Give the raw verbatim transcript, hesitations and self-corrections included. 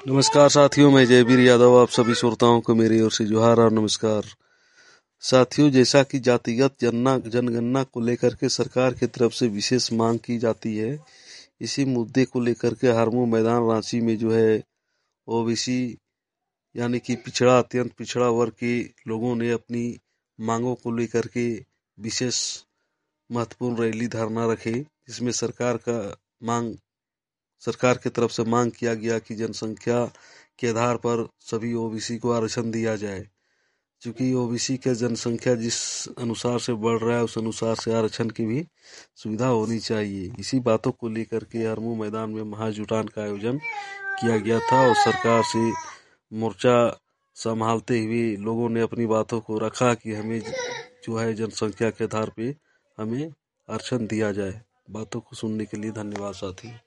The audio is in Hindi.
नमस्कार साथियों, मैं जयवीर यादव आप सभी श्रोताओं को मेरी ओर से जोहार और नमस्कार। साथियों, जैसा कि जातिगत जनना जनगणना को लेकर के सरकार की तरफ से विशेष मांग की जाती है, इसी मुद्दे को लेकर के हारमू मैदान रांची में जो है ओबीसी यानी कि पिछड़ा अत्यंत पिछड़ा वर्ग के लोगों ने अपनी मांगों को लेकर के विशेष महत्वपूर्ण रैली धरना रखे, जिसमें सरकार का मांग सरकार की तरफ से मांग किया गया कि जनसंख्या के आधार पर सभी ओबीसी को आरक्षण दिया जाए। क्योंकि ओबीसी के जनसंख्या जिस अनुसार से बढ़ रहा है उस अनुसार से आरक्षण की भी सुविधा होनी चाहिए। इसी बातों को लेकर के हारमू मैदान में महाजुटान का आयोजन किया गया था और सरकार से मोर्चा संभालते हुए लोगों ने अपनी बातों को रखा कि हमें जो है जनसंख्या के आधार पे हमें आरक्षण दिया जाए। बातों को सुनने के लिए धन्यवाद साथी।